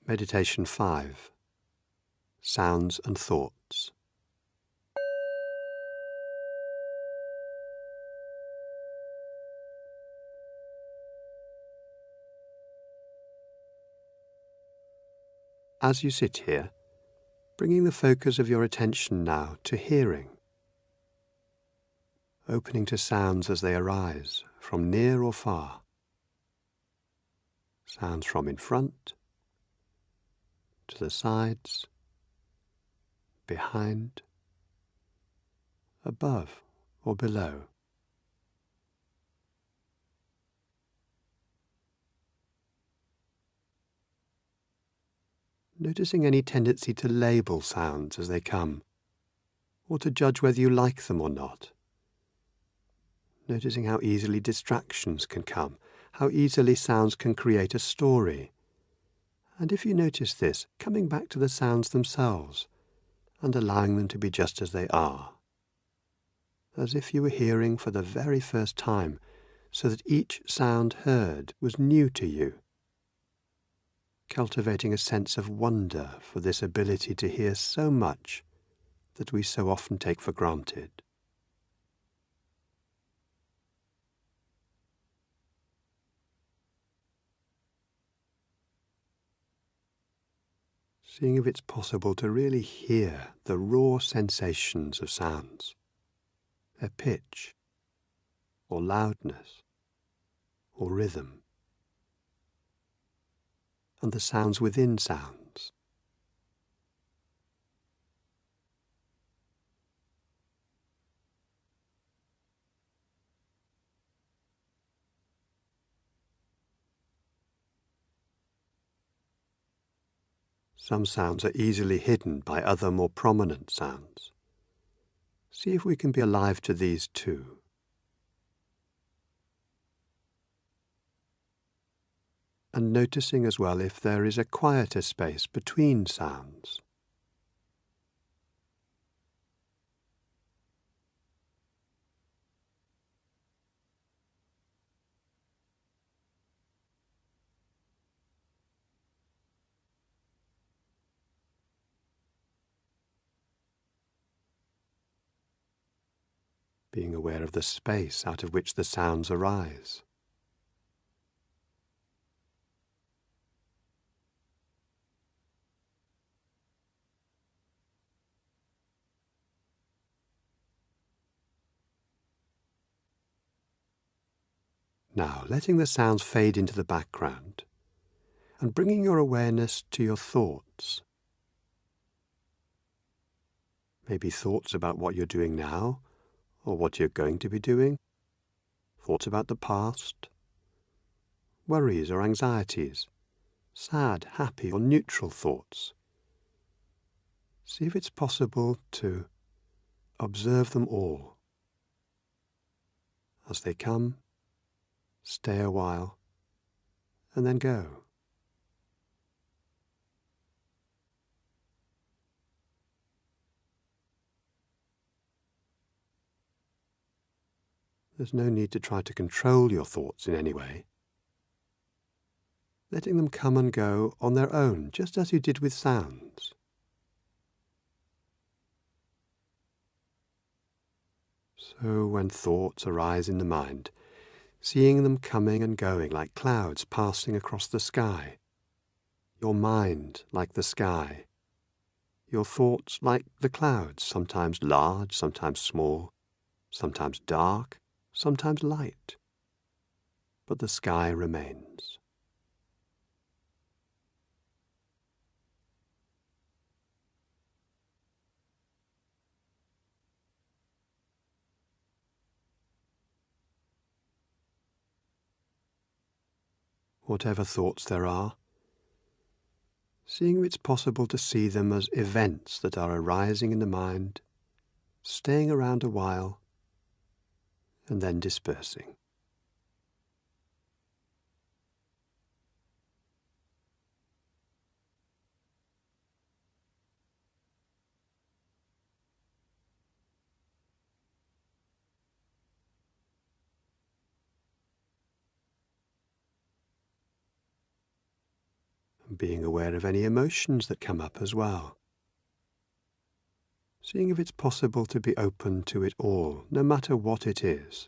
Meditation 5. Sounds and Thoughts. As you sit here, bringing the focus of your attention now to hearing, opening to sounds as they arise from near or far, sounds from in front, to the sides, behind, above or below. Noticing any tendency to label sounds as they come, or to judge whether you like them or not. Noticing how easily distractions can come, how easily sounds can create a story. And if you notice this, coming back to the sounds themselves and allowing them to be just as they are, as if you were hearing for the very first time, so that each sound heard was new to you, cultivating a sense of wonder for this ability to hear so much that we so often take for granted. Seeing if it's possible to really hear the raw sensations of sounds, their pitch, or loudness, or rhythm, and the sounds within sounds. Some sounds are easily hidden by other more prominent sounds. See if we can be alive to these too. And noticing as well if there is a quieter space between sounds. Being aware of the space out of which the sounds arise. Now, letting the sounds fade into the background and bringing your awareness to your thoughts. Maybe thoughts about what you're doing now, or what you're going to be doing, thoughts about the past, worries or anxieties, sad, happy or neutral thoughts. See if it's possible to observe them all. As they come, stay a while, and then go. There's no need to try to control your thoughts in any way. Letting them come and go on their own, just as you did with sounds. So when thoughts arise in the mind, seeing them coming and going like clouds passing across the sky, your mind like the sky, your thoughts like the clouds, sometimes large, sometimes small, sometimes dark, sometimes light, but the sky remains. Whatever thoughts there are, seeing if it's possible to see them as events that are arising in the mind, staying around a while, and then dispersing. and being aware of any emotions that come up as well. Seeing if it's possible to be open to it all, no matter what it is.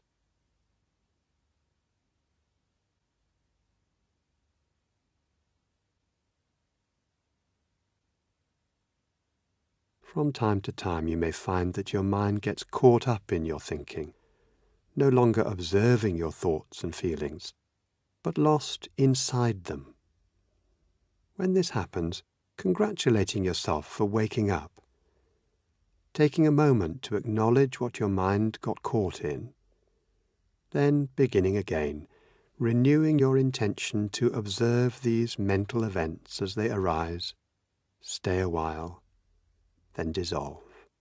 From time to time you may find that your mind gets caught up in your thinking, no longer observing your thoughts and feelings, but lost inside them. When this happens, congratulating yourself for waking up, taking a moment to acknowledge what your mind got caught in, then beginning again, renewing your intention to observe these mental events as they arise, stay a while, then dissolve.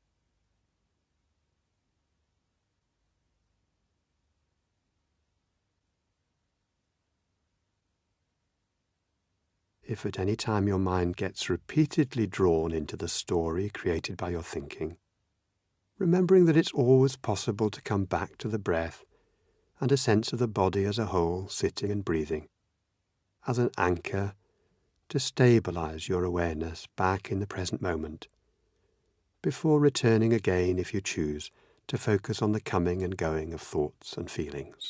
If at any time your mind gets repeatedly drawn into the story created by your thinking, remembering that it's always possible to come back to the breath and a sense of the body as a whole, sitting and breathing, as an anchor to stabilize your awareness back in the present moment, before returning again, if you choose, to focus on the coming and going of thoughts and feelings.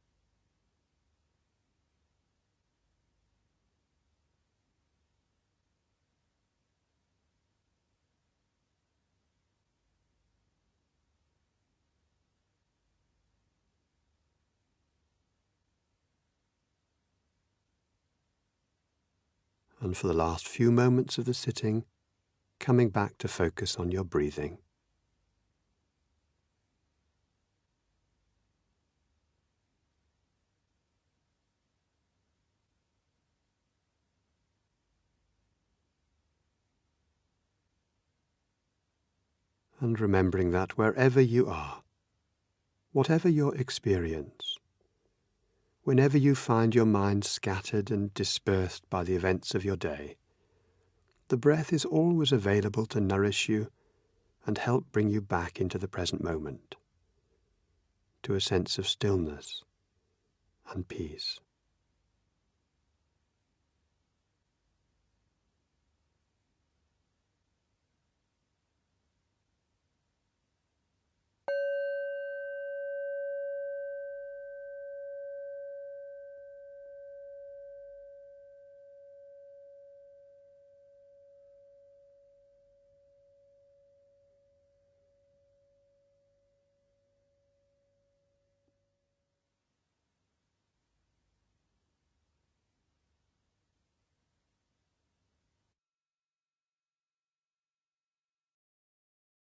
And for the last few moments of the sitting, coming back to focus on your breathing. And remembering that wherever you are, whatever your experience, whenever you find your mind scattered and dispersed by the events of your day, the breath is always available to nourish you and help bring you back into the present moment, to a sense of stillness and peace.